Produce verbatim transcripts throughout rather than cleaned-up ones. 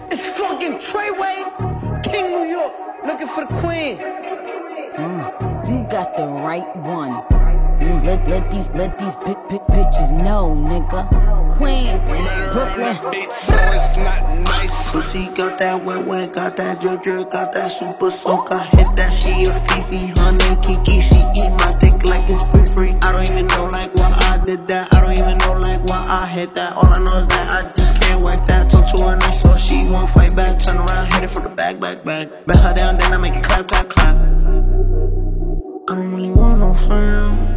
It's fucking Treyway, King New York, looking for the queen. Mm, you got the right one. Mm, let, let these let these big big bitches know, nigga. Queens, Brooklyn. So it's not nice. Pussy got that wet wet, got that drip drip, got that super soak. I hit that, she a Fifi, honey Kiki. She eat my dick like it's free free. I don't even know like why I did that. I don't even know like why I hit that. All I know is that I just can't wipe that. Talk to her nice so she won't fight back. Turn around, hit it from the back, back, back. Bet her down, then I make it clap, clap, clap. I don't really want no friends.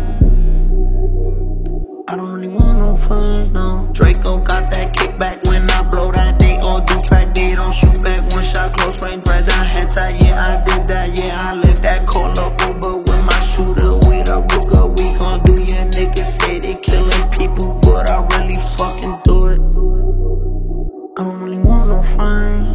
I don't really want no friends, no. Draco got that kickback when I blow that. They all do track, they don't shoot back. One shot, close range, right down head tie. Yeah, I did that, yeah, I lived that. Call a Uber with my shooter, with a Ruger. We gon' do your niggas say they killing people, but I really fucking do it. I don't really want no friends.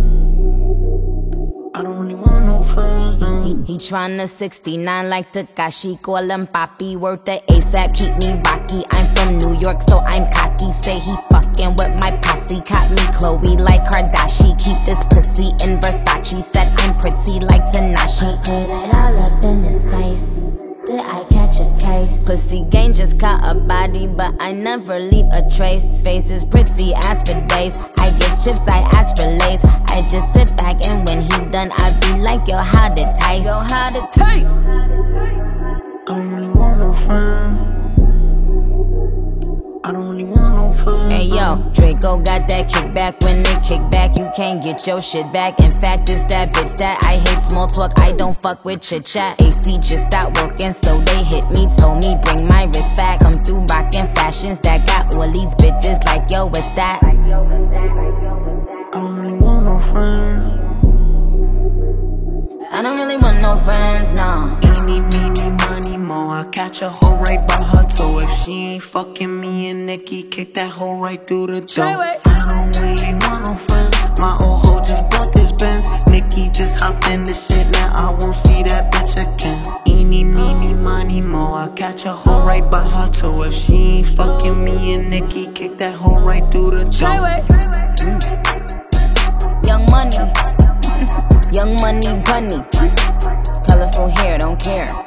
I don't really want no friends, no. He, he tryna sixty-nine like Takashi, call him Papi, worth the ASAP, keep me rocky. I'm from New York, so I'm cocky. Say he fucking with my posse, caught me Chloe like Kardashian. Keep this pussy in Versace, said I'm pretty like Tanashi. Put it all up in his face. Did I catch a case? Pussy gang just caught a body, but I never leave a trace. Face is pretty as for days. I get chips, I ask for lace. I just sit back and when he done, I be like, yo, how'd it taste? Yo, how'd it taste? I don't really want no friends. I don't really want no friends. Hey yo, Draco got that kickback. When they kick back, you can't get your shit back. In fact, it's that bitch that I hate small talk. I don't fuck with chit chat. A C just stopped working, so they hit me, told me bring my wrist back. Come through rockin' fashions that got all these bitches like, yo, what's that? I don't really want no friends. I don't really want no friends, no. Eeny, meeny, money, mo. I catch a hoe right by her toe. If she ain't fucking me and Nikki, kick that hoe right through the door. I don't really want no friends. My old hoe just bought this Benz. Nikki just hopped in the shit, now I won't see that bitch again. Eeny, meeny, money, mo. I catch a hoe right by her toe. If she ain't fucking me and Nikki, kick that hoe right through the door. Mm. Young money. Young money bunny, colorful hair, don't care.